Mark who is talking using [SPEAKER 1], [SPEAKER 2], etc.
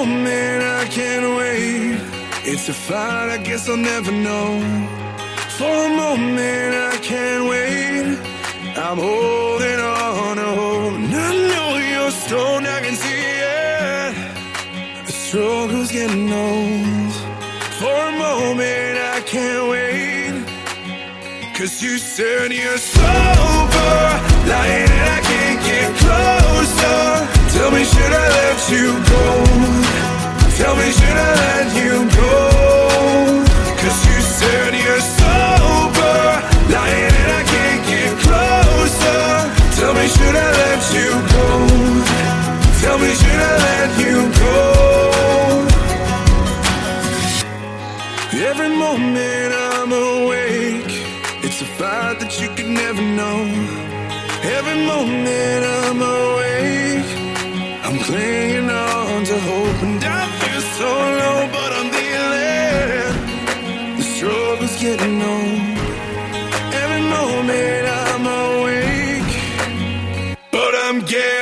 [SPEAKER 1] moment I can't wait. It's a fight I guess I'll never know. For a moment I can't wait. I'm holding on to hope. And I know you're stoned, I can see it. The struggle's getting old. For a moment I can't wait. 'Cause you said you're sober, lying and I can't get closer. Tell me, should I let you go? Tell me, should I let you go? 'Cause you said you're sober, lying and I can't get closer. Tell me, should I let you go? Tell me, should I let you go? Every moment I'm awake, it's a fight that you could never know. Every moment I'm awake, I'm clinging on to hope. And I feel so low, but I'm dealing. The struggle's getting old. Every moment I'm awake, but I'm getting